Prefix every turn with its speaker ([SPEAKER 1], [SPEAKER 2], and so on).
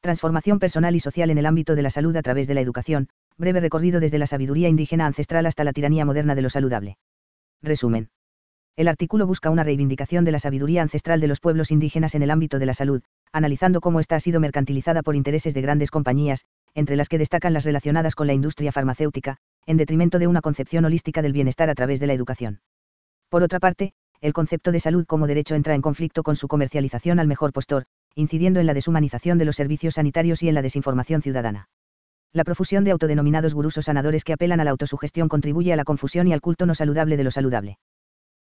[SPEAKER 1] Transformación personal y social en el ámbito de la salud a través de la educación, breve recorrido desde la sabiduría indígena ancestral hasta la tiranía moderna de lo saludable. Resumen. El artículo busca una reivindicación de la sabiduría ancestral de los pueblos indígenas en el ámbito de la salud, analizando cómo ésta ha sido mercantilizada por intereses de grandes compañías, entre las que destacan las relacionadas con la industria farmacéutica, en detrimento de una concepción holística del bienestar a través de la educación. Por otra parte, el concepto de salud como derecho entra en conflicto con su comercialización al mejor postor, incidiendo en la deshumanización de los servicios sanitarios y en la desinformación ciudadana. La profusión de autodenominados gurús o sanadores que apelan a la autosugestión contribuye a la confusión y al culto no saludable de lo saludable.